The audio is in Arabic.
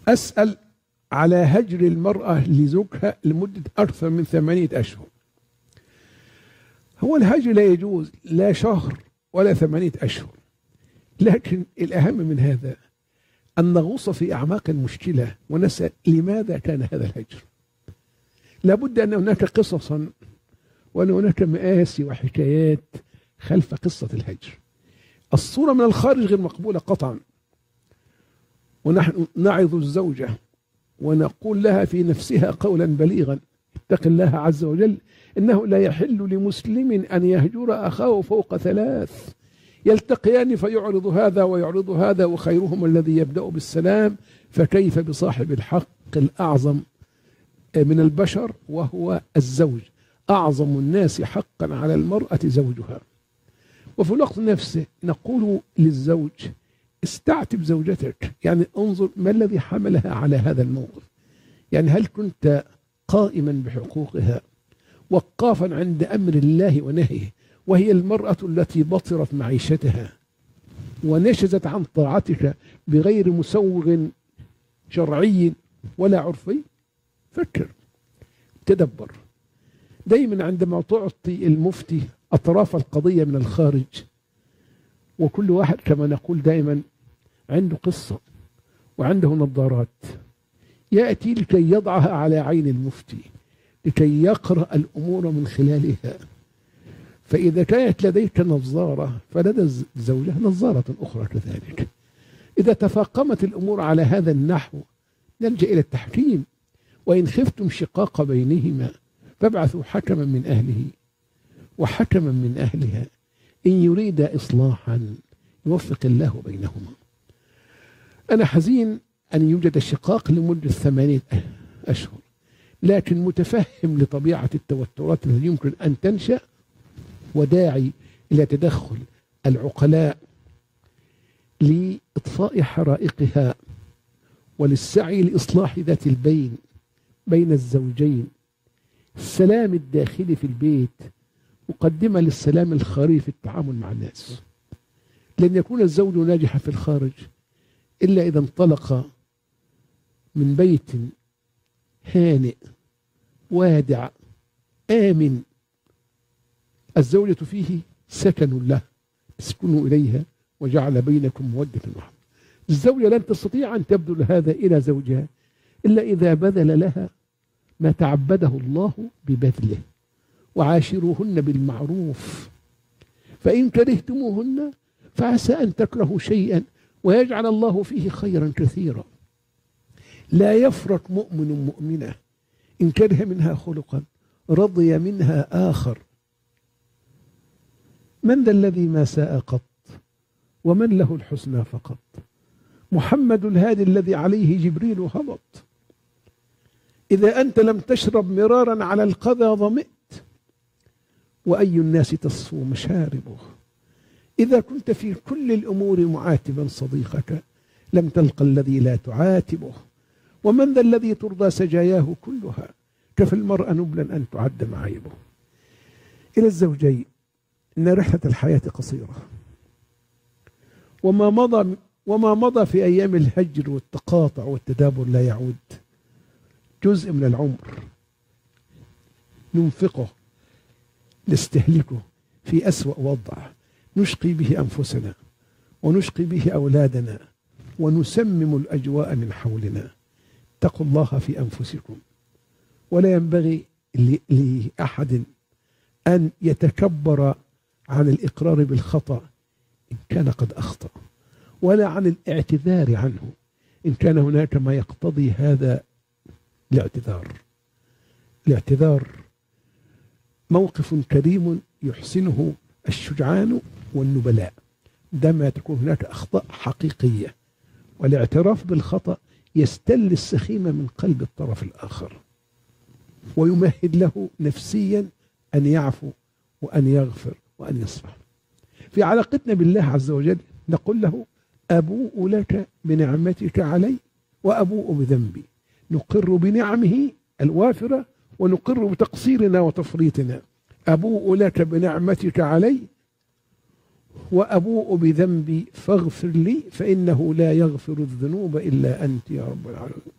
أسأل على هجر المرأة لزوجها لمدة أكثر من 8 أشهر. هو الهجر لا يجوز لا شهر ولا 8 أشهر، لكن الأهم من هذا أن نغوص في أعماق المشكلة ونسأل لماذا كان هذا الهجر. لابد أن هناك قصصا وأن هناك مآسي وحكايات خلف قصة الهجر. الصورة من الخارج غير مقبولة قطعا، ونحن نعظ الزوجة ونقول لها في نفسها قولا بليغا: اتق الله عز وجل، إنه لا يحل لمسلم أن يهجر أخاه فوق 3، يلتقيان فيعرض هذا ويعرض هذا وخيرهم الذي يبدأ بالسلام، فكيف بصاحب الحق الأعظم من البشر وهو الزوج. أعظم الناس حقا على المرأة زوجها. وفي الوقت نفسه نقول للزوج: استعتب زوجتك، يعني انظر ما الذي حملها على هذا الموقف، يعني هل كنت قائما بحقوقها وقافا عند أمر الله ونهيه، وهي المرأة التي بطرت معيشتها ونشزت عن طاعتك بغير مسوغ شرعي ولا عرفي؟ فكر، تدبر. دايما عندما تعطي المفتي أطراف القضية من الخارج، وكل واحد كما نقول دائما عنده قصة وعنده نظارات، يأتي لكي يضعها على عين المفتي لكي يقرأ الأمور من خلالها. فإذا كانت لديك نظارة فلدى الزوجة نظارة أخرى كذلك. إذا تفاقمت الأمور على هذا النحو نلجأ إلى التحكيم، وإن خفتم شقاق بينهما فابعثوا حكما من أهله وحكما من أهلها إن يريد إصلاحا يوفق الله بينهما. أنا حزين أن يوجد الشقاق لمدة 8 أشهر، لكن متفهم لطبيعة التوترات التي يمكن أن تنشأ، وداعي إلى تدخل العقلاء لإطفاء حرائقها وللسعي لإصلاح ذات البين بين الزوجين. السلام الداخلي في البيت مقدمة للسلام الخارجي في التعامل مع الناس. لن يكون الزوج ناجحا في الخارج إلا إذا انطلق من بيت هانئ وادع آمن الزوجة فيه سكن له تسكنوا إليها وجعل بينكم مودة ورحمة. الزوجة لن تستطيع أن تبذل هذا إلى زوجها إلا إذا بذل لها ما تعبده الله ببذله. وعاشروهن بالمعروف، فإن كرهتموهن فعسى أن تكرهوا شيئا ويجعل الله فيه خيرا كثيرا. لا يفرق مؤمن مؤمنة إن كره منها خلقا رضي منها آخر. من ذا الذي ما ساء قط ومن له الحسنى فقط؟ محمد الهادي الذي عليه جبريل هبط. إذا أنت لم تشرب مرارا على القذى ظمئت، وأي الناس تصفو مشاربه. إذا كنت في كل الأمور معاتبا صديقك لم تلق الذي لا تعاتبه. ومن ذا الذي ترضى سجاياه كلها؟ كفى المرء نبلا أن تعد معايبه. إلى الزوجين: إن رحلة الحياة قصيرة، وما مضى في أيام الهجر والتقاطع والتدابر لا يعود. جزء من العمر ننفقه نستهلكه في أسوأ وضع، نشقي به أنفسنا ونشقي به أولادنا ونسمم الأجواء من حولنا. اتقوا الله في أنفسكم، ولا ينبغي لأحد أن يتكبر عن الإقرار بالخطأ إن كان قد أخطأ، ولا عن الاعتذار عنه إن كان هناك ما يقتضي هذا الاعتذار. الاعتذار موقف كريم يحسنه الشجعان والنبلاء عندما تكون هناك أخطاء حقيقية، والاعتراف بالخطأ يستل السخيمة من قلب الطرف الآخر ويمهد له نفسيا أن يعفو وأن يغفر وأن يصفح. في علاقتنا بالله عز وجل نقول له: أبوء لك بنعمتك علي وأبوء بذنبي. نقر بنعمه الوافرة ونقر بتقصيرنا وتفريطنا. أبوء لك بنعمتك علي وأبوء بذنبي فاغفر لي فإنه لا يغفر الذنوب إلا أنت يا رب العالمين.